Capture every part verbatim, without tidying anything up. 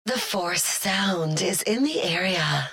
The Force sound is in the area.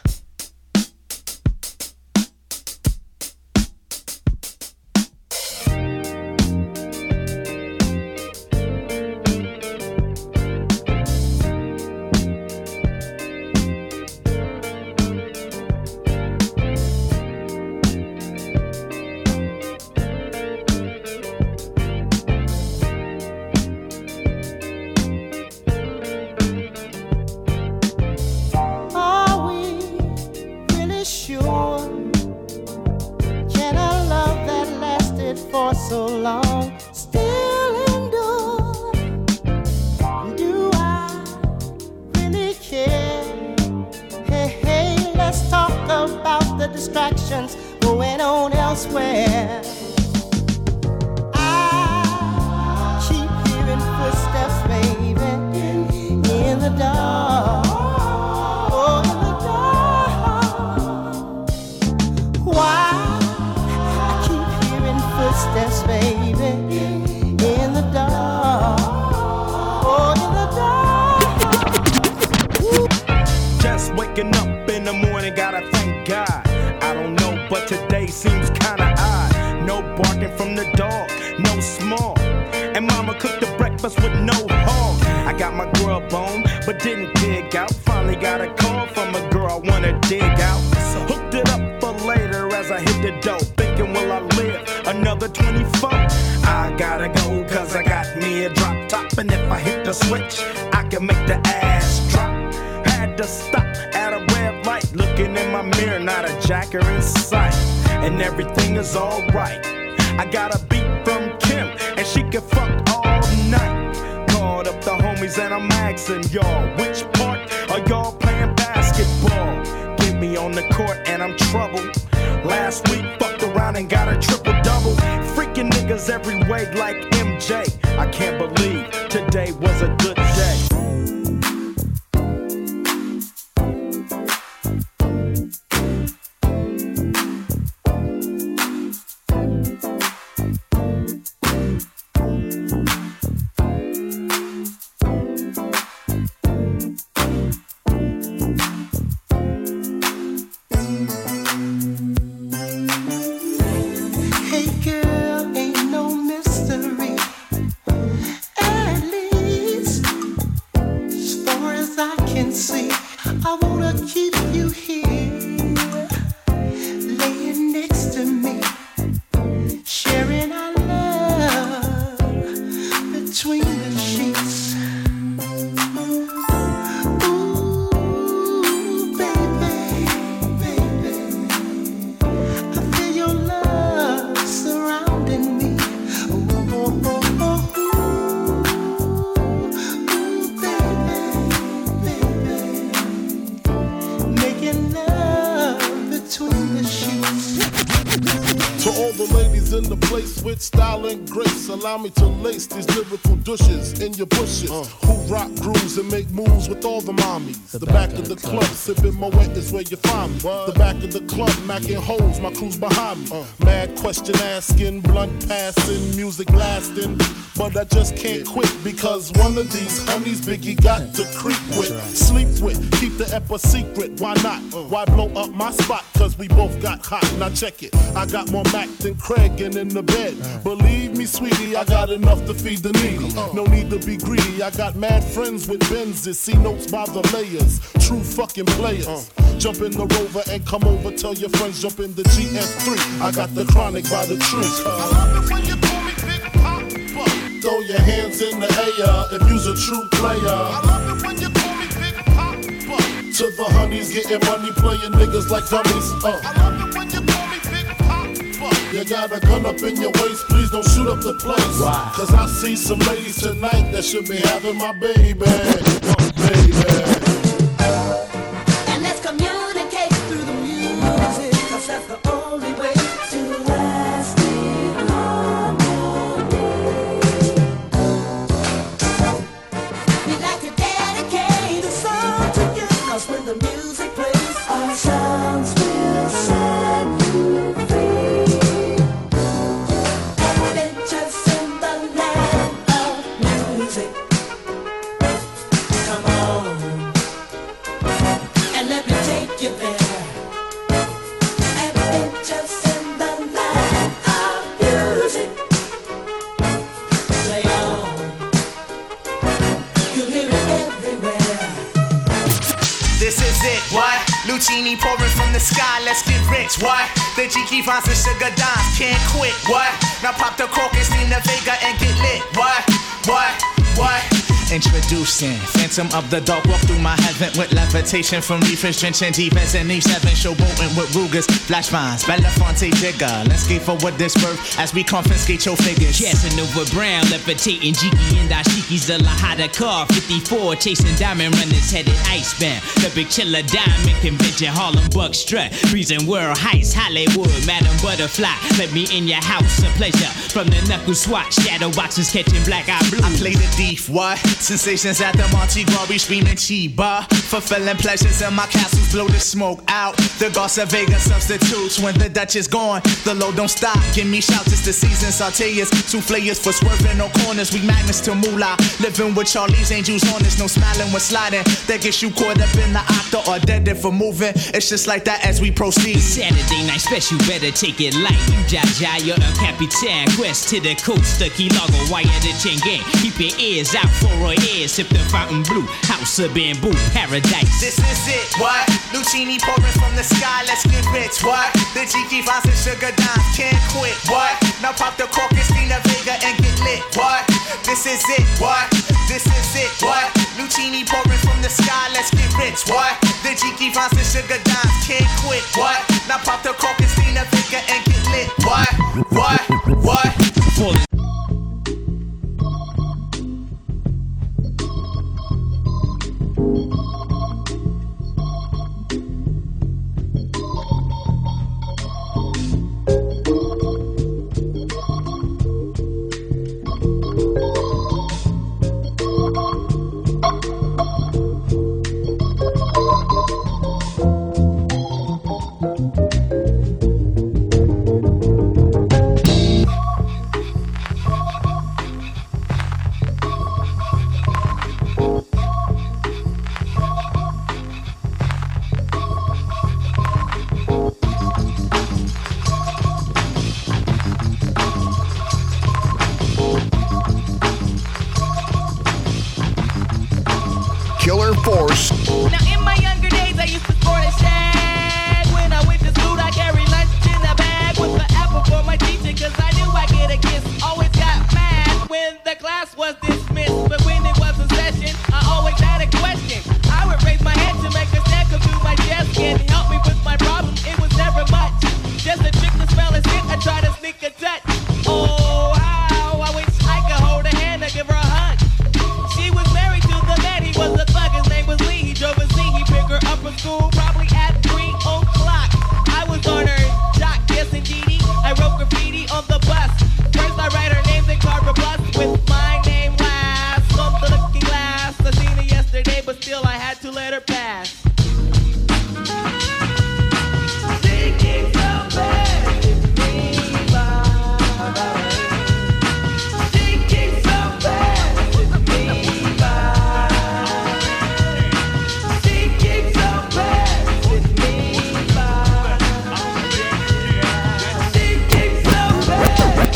Allow me to lace these lyrical douches in your bushes uh. who rock grooves and make moves with all the mommies. The, the back, back of the, the club, club sipping my wet is where you find me. What? The back of the club, macking holes, my crew's behind me. Uh. Mad question asking, blunt passing, music lasting. But I just can't quit because one of these homies Biggie got to creep with, right. sleep with, keep the ep a secret. Why not? Uh. Why blow up my spot? Cause we both got hot. Now check it. I got more Mac than Craig and in the bed. Uh. Believe me, sweetie, I got enough to feed the needy. Uh. No need to be greedy. I got mad friends with Benzes. See notes by the layers. True fucking players. Uh. Jump in the Rover and come over. Tell your friends jump in the G S three. I got the chronic by the tree. Uh. I love it when you call me Big Papa. Throw your hands in the air if you's a true player. I love it when you call me Big Papa. To the honeys getting money, playing niggas like dummies. Uh. I love it when you call me Big Papa. You got a gun up in your waist, please don't shoot up the place. Why? Cause I see some ladies tonight that should be having my baby. Oh, baby. And let's communicate through the music, cause that's the only way to lasting harmony. We'd like to dedicate a song to you, cause when the music plays, our sounds will set you free. Adventures in the land of music. Come on. it, what? Lucini pouring from the sky, let's get rich, what? The Jiki Vines and Sugar Dimes, can't quit, what? Now pop the cork and steam the Vega and get lit, what? What? What? Introducing Phantom of the Dark, walk through my heaven with levitation from reefers, drenching defense and E seven, showboating with Rugers, flash vines, Belafonte Jigger. Let's skate forward this birth as we confiscate your figures. Casanova Brown, levitating Jiki and Dashiki's the Lahada car, fifty-four, chasing diamond runners headed icebound. The Big Chiller Diamond Convention, Harlem Buck Strut, freezing world heights, Hollywood, Madam Butterfly. Let me in your house, a pleasure. From the knuckle swatch, shadow boxes catching black eye blue. I play the thief, what? Sensations at the Monte Glory, screaming Chiba. Fulfilling pleasures in my castles, blow the smoke out. The Garza Vega substitutes when the Dutch is gone. The load don't stop, give me shouts, it's the season. Sauteers, souffleurs for swerving no corners. We magnets to moolah, living with Charlie's Angels on us. No smiling when sliding, that gets you caught up in the octa or dead for moving. It's just like that as we proceed. Saturday night special, better take it light. You Jaja, you're a Capitan. Quest to the coast, the Key Largo, wire the Chengen. Keep your ears out for a ear, sip the fountain blue, house of bamboo, paradise. This is it, what? Lucini pouring from the sky, let's get rich, what? The Jiki Vines and Sugar Dimes, can't quit, what? Now pop the cork and steam the Vega and get lit, what? This is it, what? This is it, what? Lucini pouring from the sky, let's get rich, what? The Jiki Vines and Sugar Dimes, can't quit, what? Now pop the cork and steam the Vega and get lit, what? What? What? Pulling. Killer Force. Now in my younger days I used to sport a shag. When I went to school I carried lunch in a bag with the apple for my teacher, cause I knew I'd get a kiss. Always got mad when the class was dismissed, but when it was a session I always had a question. I would raise my hand to make a stand come through my desk and help me with my problem. It was never much, just a trick to spell a shit. I try to sneak a touch. Oh how I wish I could hold her hand and give her a hug. She was married to the man, he was a thug, his name was Lee. He drove a Z, he picked her up from school probably at three o'clock. I was on her jock, yes indeedy. I wrote graffiti on the bus. First I write her names in Carver Plus with my name last. On the looking glass, I seen her yesterday, but still I had to let her pass. Thinking so bad with me, bye. Thinking so bad with me, bye. Thinking so bad with me, bye. Thinking so bad.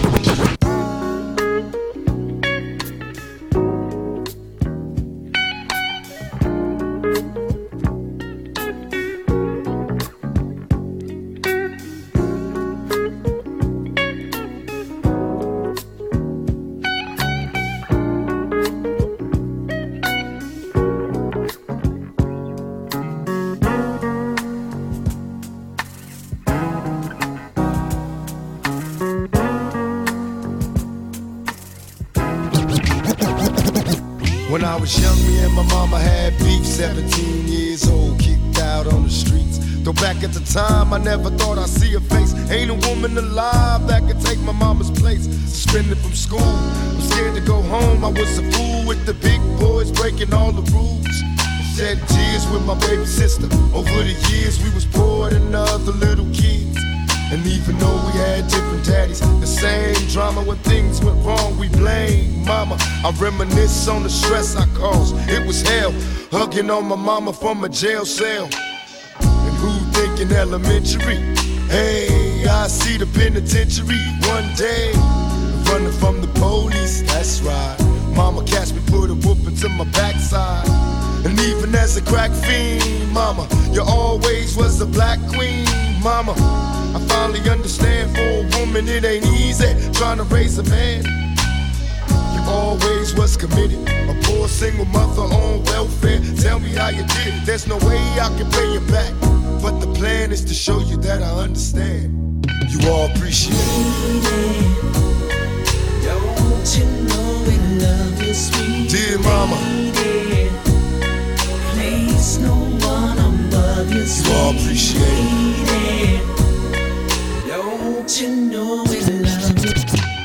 When I was young, me and my mama had beef, seventeen years old, kicked out on the streets. Though back at the time, I never thought I'd see her face. Ain't a woman alive that could take my mama's place. Suspended from school, I'm scared to go home. I was a fool with the big boys, breaking all the rules. Shed tears with my baby sister. Over the years, we was poor than other little kids. And even though we had different daddies, the same drama when things went wrong, we blame mama. I reminisce on the stress I caused. It was hell, hugging on my mama from a jail cell. And who thinking elementary? Hey, I see the penitentiary one day. Running from the police, that's right. Mama catch me, put a whoop into my backside. And even Even as a crack fiend, mama, you always was the black queen, mama. I finally understand for a woman it ain't easy trying to raise a man. You always was committed, a poor single mother on welfare. Tell me how you did it. There's no way I can pay you back, but the plan is to show you that I understand. You all appreciate it. Don't you know we love you, sweet dear mama. Place no one above you, sweet. You all appreciate it. Don't you know we love you?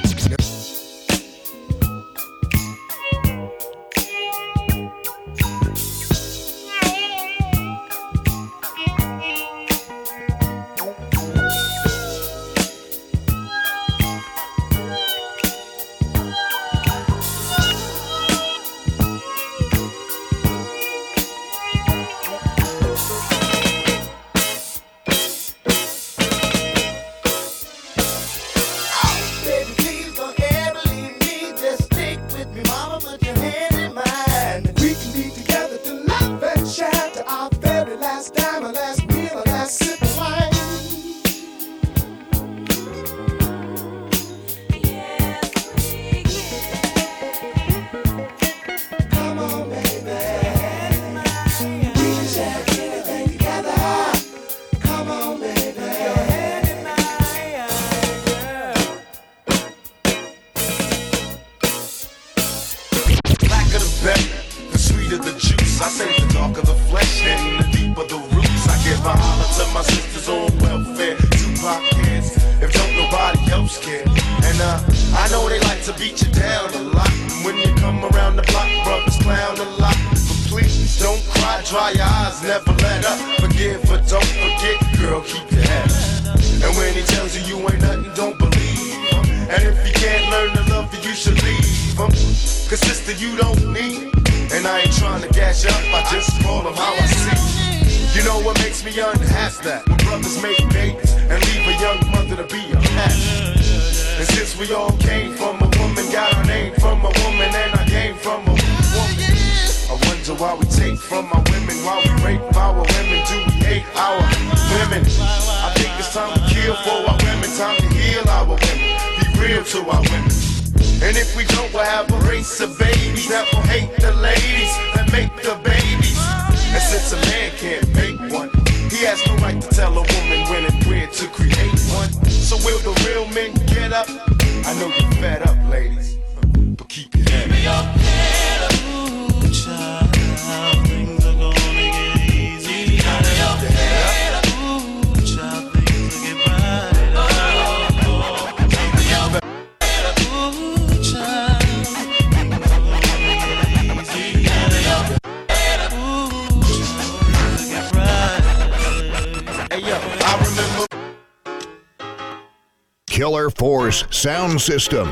Killer Force Sound System.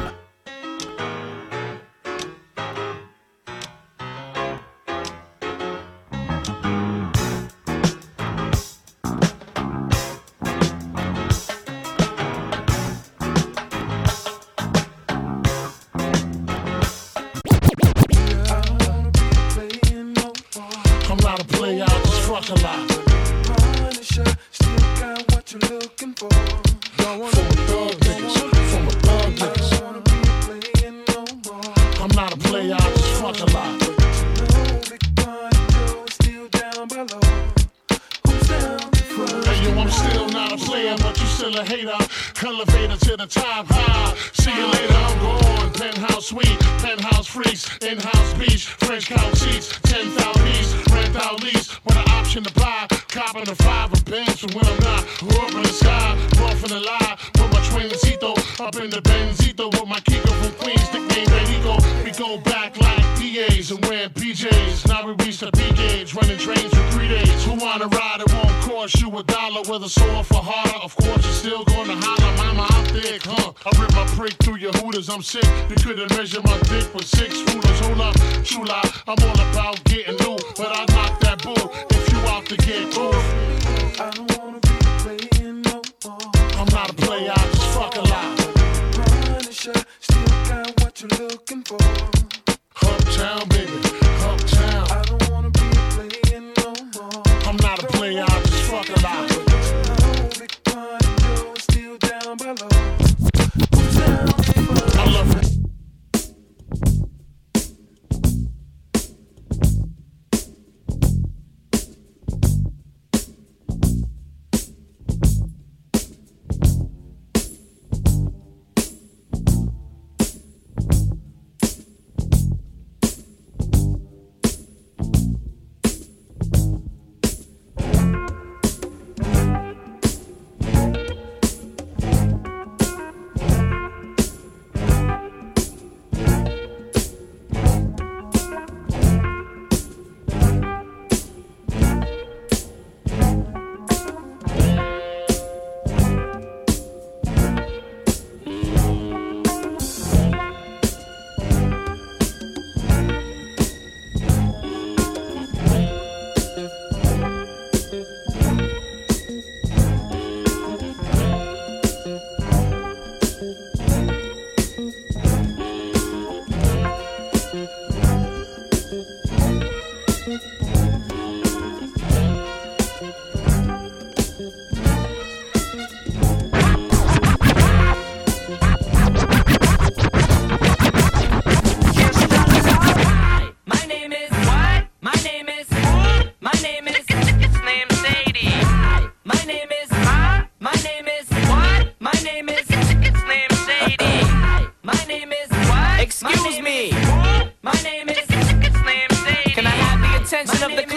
I'm sick, you couldn't measure my dick with six rulers. Hold up, true lie, I'm all about getting loot, but I knock that bull if you out to get cool. I don't wanna be playing no more. I'm not a player, I just fuck a lot. Punisher, still got what you're looking for. Uptown, baby, uptown. I don't wanna be playing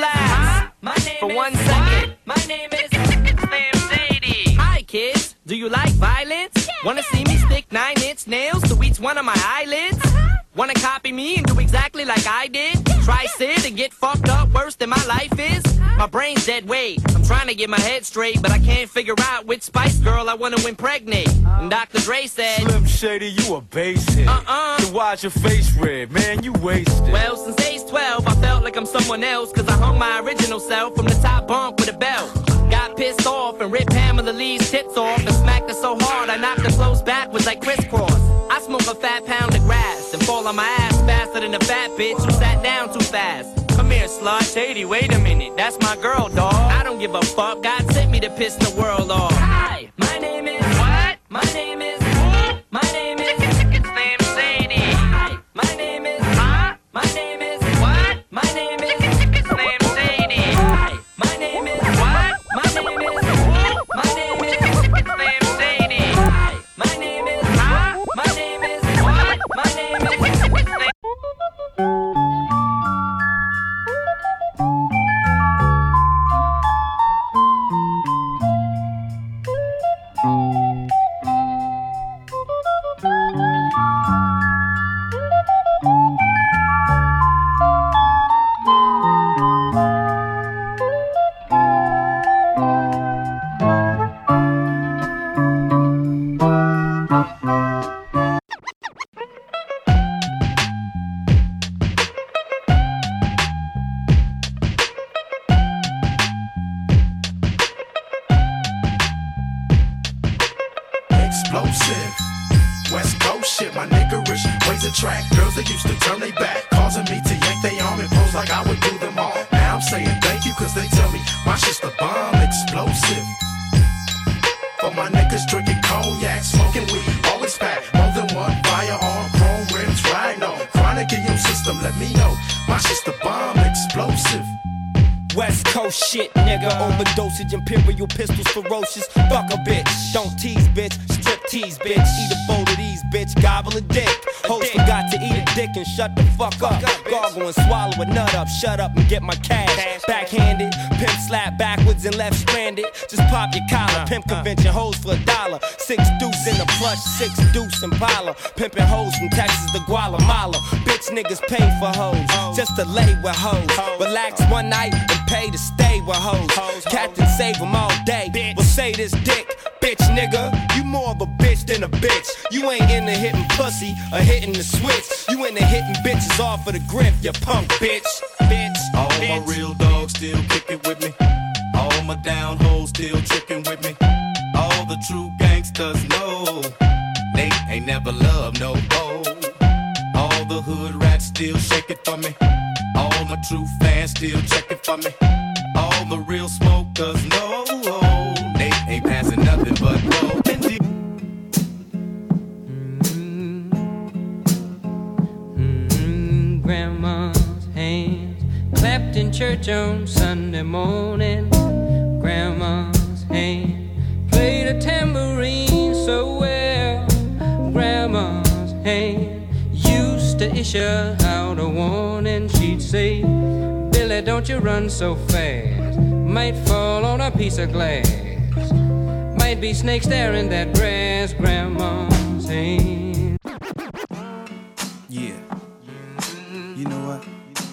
relax my name for one second. My name is Slim Shady. Hi kids, do you like violence? Yeah. Wanna see me stick nine inch nails to each one of my eyelids? Uh-huh. Wanna copy me and do exactly like I did? Yeah. Try sit and get fucked up worse than my life is? Uh-huh. My brain's dead weight. I'm trying to get my head straight, but I can't figure out which Spice Girl I wanna impregnate. Uh-huh. And Doctor Dre said, Slim Shady, you a basehead. Uh-uh. So why's your face red, man? You wasted. Well, since age twelve, I felt like I'm someone else, cause I hung my original self from the top bunk with a belt. Got pissed off and ripped Pamela Lee's tits off and smacked her so hard I knocked her clothes backwards like crisscross. I smoke a fat pound of grass and fall on my ass faster than a fat bitch who sat down too fast. Come here, slut. Shady, wait a minute. That's my girl, dawg. I don't give a fuck. God sent me to piss the world off. Hi, my name is... What? My name is... My name is... Slim Shady. Hi, my name is... Huh? My name is... What? My name is... Slim Shady. Hi, my name is... What? My name is... My name is... Slim Shady. Hi, my name is... Huh? My name is... What? My name is... Slim... Explosive, West Coast shit, my niggerish ways attract girls that used to turn they back, causing me to yank they arm and pose like I would do them all. Now I'm saying thank you cause they tell me my shit's the bomb. Explosive, for my niggas drinking cognac, smoking weed, always pack more than one firearm, chrome rims, rhino, chronic in your system, let me know my shit's the bomb. Explosive. West Coast shit, nigga. Overdosage, imperial pistols, ferocious. Fuck a bitch. Don't tease, bitch. Strip tease, bitch. Eat a bowl of these, bitch. Gobble a dick. Hoes forgot to eat a dick and shut the fuck up. Gargle and swallow a nut up. Shut up and get my cash. Backhanded, pimp slap backwards and left stranded. Just pop your collar. Pimp convention hoes for a dollar. Six deuce in the plush, six deuce Impala. Pimping hoes from Texas to Guatemala. Bitch niggas pay for hoes just to lay with hoes. Relax one night and pay to stay with hoes. Captain save them all day. Well say this dick, bitch nigga. You more of a bitch than a bitch. You ain't into hitting pussy or hitting the switch. You into hitting bitches off of the grip, you punk bitch. Bitch. All bitch. my real dogs still kicking with me. All my down hoes still tricking with me. All the true gangsters know they ain't never loved no hoe. All the hood rats still shake it for me. All my true fans still checking for me. All the real smokers know they ain't passing nothing but gold. Mm-hmm. Grandma's hands clapped in church on Sunday morning. Grandma's hand played a tambourine so well. Grandma's hand used to issue out a warning. She'd say, Billy, don't you run so fast. Might fall on a piece of glass. Might be snakes there in that grass. Grandma's hand. Yeah. You know what?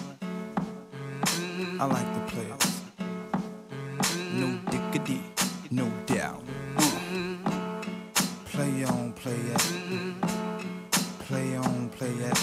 I like the players. No diggity, no doubt. Uh. Play on, play it. Play on, play it.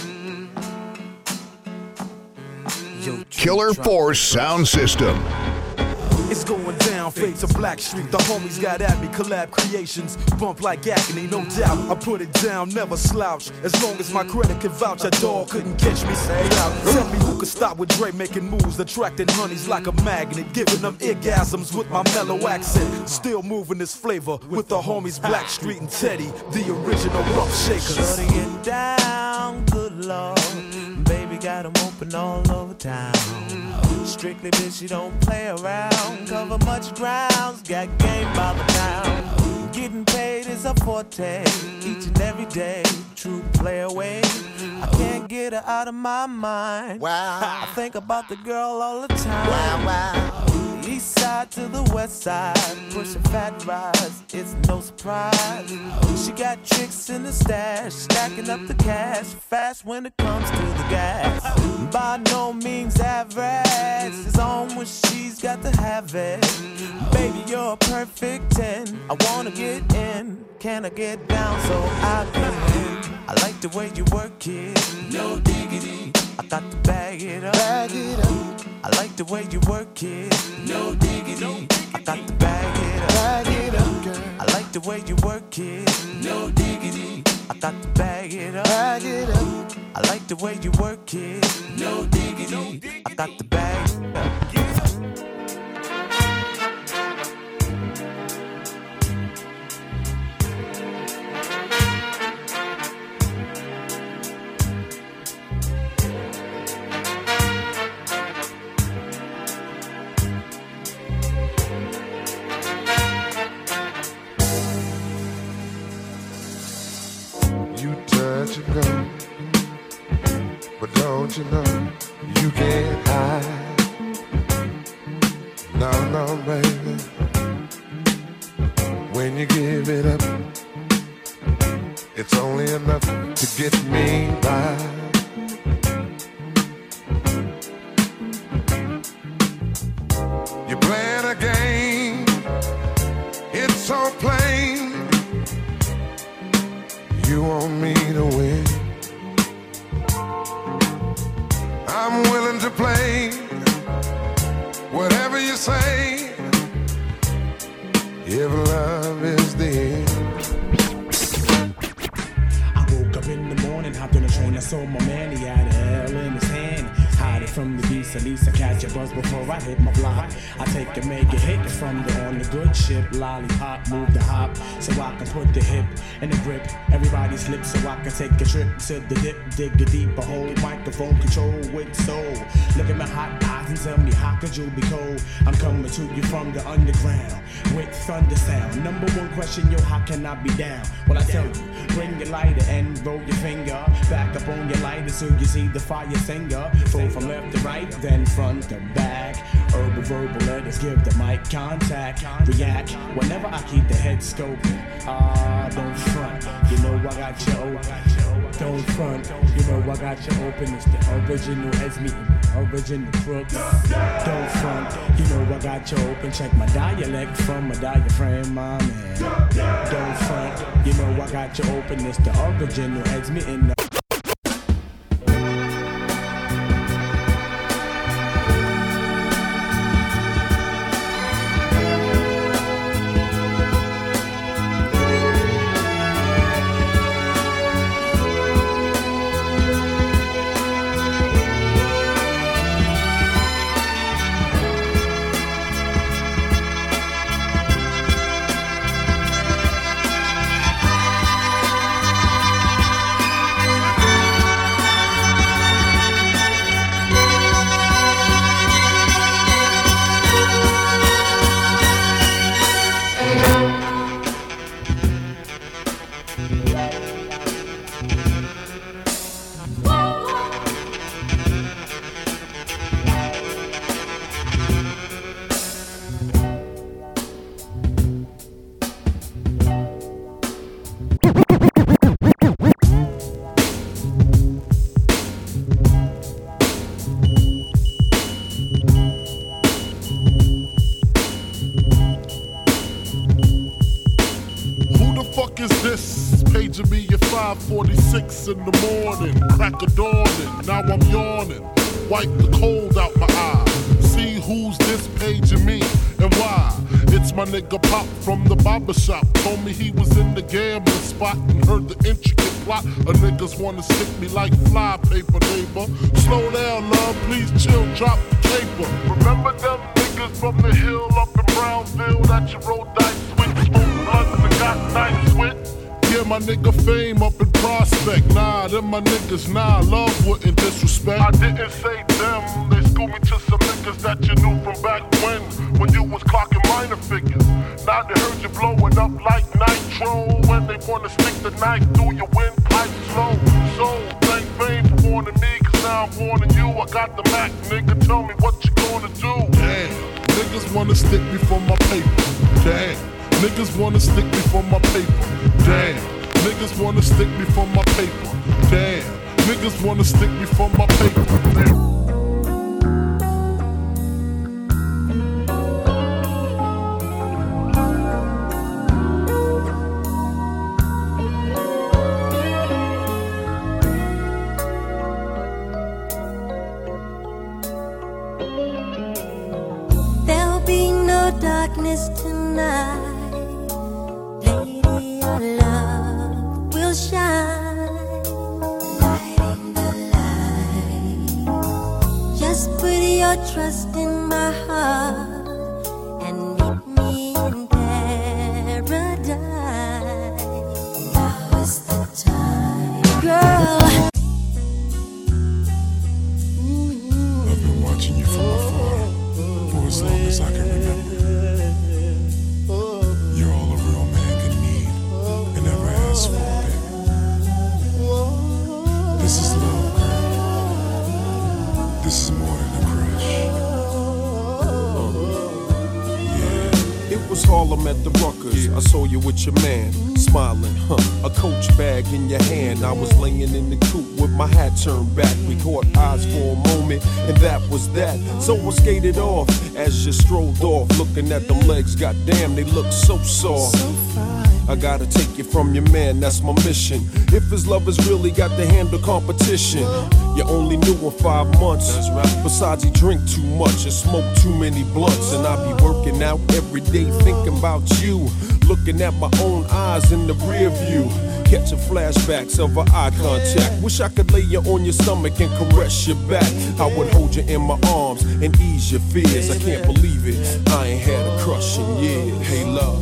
Yo, Killer Force Sound System. It's going down, fade to Black Street. The homies got at me, collab creations. Bump like agony, no doubt. I put it down, never slouch. As long as my credit can vouch, a dog couldn't catch me. Say out. Tell me who could stop with Dre making moves, attracting honeys like a magnet, giving them orgasms with my mellow accent. Still moving this flavor with the homies Black Street and Teddy, the original rough shakers. Shutting it down, good lord. Baby got them open all over town. Strictly bitch, you don't play around. Cover much grounds, got game by the pound. Getting paid is a forte, each and every day. True play away, I can't get her out of my mind. Wow. I think about the girl all the time. Wow, wow. East side to the west side, pushing fat rides, it's no surprise. She got tricks in the stash, stacking up the cash, fast when it comes to the gas. By no means average, it's on when she's got to have it. Baby, you're a perfect ten, I wanna get in, can I get down so I can win? I like the way you work it, no diggity, I got to bag it up, bag it up. I like the way you work it, no diggity, I got to bag it up, bag it up, girl. I like the way you work it, no diggity, I got to bag it up, bag it up. I like the way you work it, no diggity, I got to bag it up. But don't you know you can't hide? No, no, baby. When you give it up, it's only enough to get me by. You're playing a game, it's so plain. You want me to win. I'm willing to play whatever you say, if love is the end. I woke up in the morning, hopped on the train, I saw my man, he had a L in his hand. Hide it from the beast, at least I catch a buzz before I hit my block. I take a make a hit from the on the good ship. Lollipop, move the hop, so I can put the hip in the grip. Everybody slip so I can take a trip to the dip. Dig a deeper hole, microphone control with soul. Look at my hot eyes and tell me how could you be cold? I'm coming to you from the underground with thunder sound. Number one question, yo, how can I be down? Well, I tell you, bring your lighter and roll your finger back up on your lighter so you see the fire singer. Full from left to right, then front to back. Herbal verbal letters give the mic contact. React whenever I keep the head scoping. Ah, don't front, you know I got you open. Don't front, you know I got you open. It's the original heads meeting, original crooks. Don't front, you know I got you open. Check my dialect from my diaphragm, my man. Don't front, you know I got you open. It's the original heads meeting. five forty-six in the morning, crack of dawning, now I'm yawning. Wipe the cold out my eye. See who's this paging me and why. It's my nigga Pop from the barber shop. Told me he was in the gambling spot and heard the intricate plot. A niggas wanna stick me like fly paper, neighbor. Slow down, love, please chill, drop the paper. Remember them niggas from the hill up in Brownsville that you rolled dice with, smoked blunts and got nice with? Yeah, my nigga Fame up in Prospect. Nah, them my niggas, nah, love wouldn't disrespect. I didn't say them, they schooled me to some niggas that you knew from back when, when you was clocking minor figures. Now they heard you blowing up like nitro, when they wanna stick the knife through your windpipe slow. So, thank Fame warning me, cause now I'm warning you. I got the Mac, nigga, tell me what you gonna do. Damn, niggas wanna stick me for my paper. Damn, niggas wanna stick me for my paper. Damn, niggas wanna stick me for my paper. Damn, niggas wanna stick me for my paper. Damn. Darkness tonight, lady, our love will shine, lighting the light. Just put your trust in my heart and meet me in paradise. Now is the time, girl. I've been watching you from afar for as long as I can remember. You're all a real man can need and never ask for, baby. This is love, girl. This is more than a crush. Yeah. It was Harlem at the Ruckers. Yeah. I saw you with your man, smiling, huh? A Coach bag in your hand. I was laying in the coupe with my hat turned back. We caught eyes for a moment, and that was that. So I skated off as you strolled off, looking at them legs. Goddamn, they look so soft. So I gotta take you from your man, that's my mission. If his lovers really got to handle competition, you only knew him five months. That's right. Besides, he drink too much and smoke too many blunts. And I be working out every day thinking about you, looking at my own eyes in the rear view, catching flashbacks of our eye contact. Wish I could lay you on your stomach and caress your back. I would hold you in my arms and ease your fears. I can't believe it, I ain't had a crush in years. Hey, love.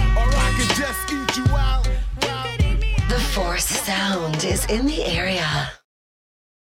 The Force sound is in the area.